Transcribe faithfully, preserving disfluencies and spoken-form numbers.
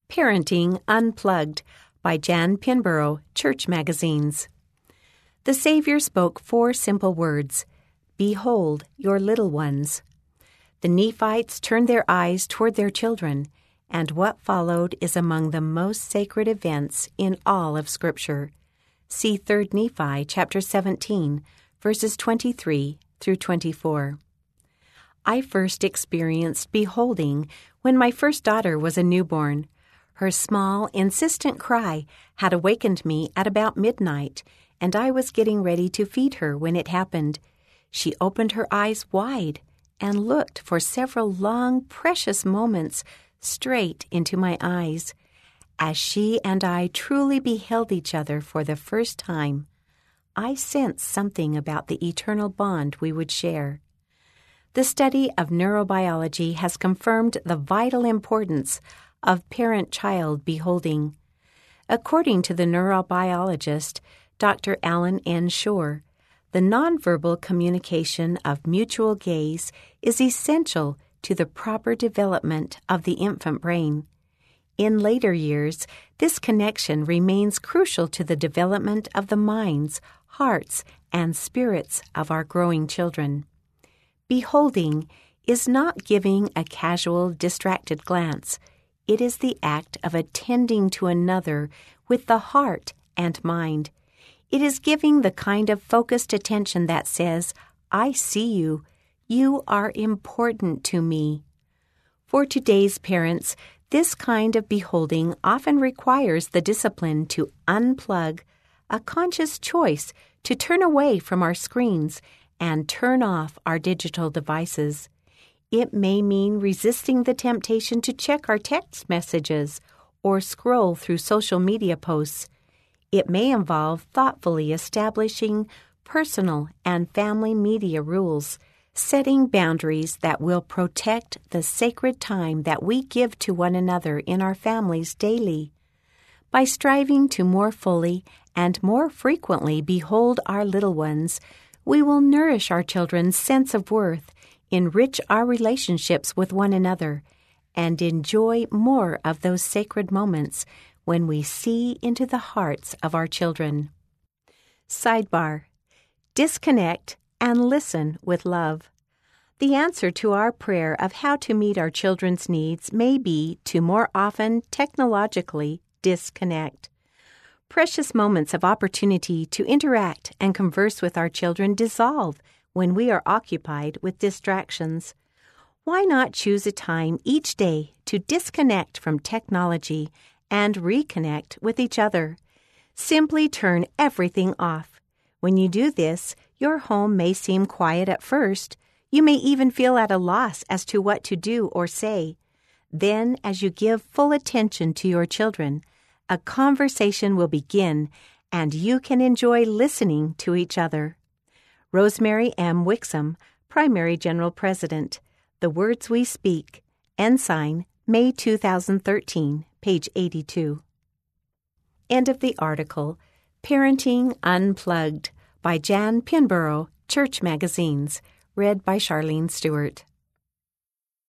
Parenting Unplugged by Jan Pinborough, Church Magazines. The Savior spoke four simple words, "Behold your little ones." The Nephites turned their eyes toward their children, and what followed is among the most sacred events in all of Scripture. See Third Nephi chapter seventeen, verses twenty-three through twenty-four. I first experienced beholding when my first daughter was a newborn. Her small, insistent cry had awakened me at about midnight, and I was getting ready to feed her when it happened. She opened her eyes wide and looked for several long, precious moments straight into my eyes. As she and I truly beheld each other for the first time, I sensed something about the eternal bond we would share. The study of neurobiology has confirmed the vital importance of parent-child beholding. According to the neurobiologist Doctor Alan N. Shore, the nonverbal communication of mutual gaze is essential to the proper development of the infant brain. In later years, this connection remains crucial to the development of the minds, hearts, and spirits of our growing children. Beholding is not giving a casual, distracted glance. It is the act of attending to another with the heart and mind. It is giving the kind of focused attention that says, "I see you. You are important to me." For today's parents, this kind of beholding often requires the discipline to unplug, a conscious choice to turn away from our screens and turn off our digital devices. It may mean resisting the temptation to check our text messages or scroll through social media posts. It may involve thoughtfully establishing personal and family media rules, setting boundaries that will protect the sacred time that we give to one another in our families daily. By striving to more fully and more frequently behold our little ones, we will nourish our children's sense of worth, enrich our relationships with one another, and enjoy more of those sacred moments when we see into the hearts of our children. Sidebar: disconnect and listen with love. The answer to our prayer of how to meet our children's needs may be to more often technologically disconnect. Precious moments of opportunity to interact and converse with our children dissolve when we are occupied with distractions. Why not choose a time each day to disconnect from technology and reconnect with each other? Simply turn everything off. When you do this, your home may seem quiet at first. You may even feel at a loss as to what to do or say. Then, as you give full attention to your children, a conversation will begin, and you can enjoy listening to each other. Rosemary M. Wixom, Primary General President. The Words We Speak. Ensign, May two thousand thirteen, page eighty-two. End of the article, Parenting Unplugged by Jan Pinborough, Church Magazines, read by Charlene Stewart.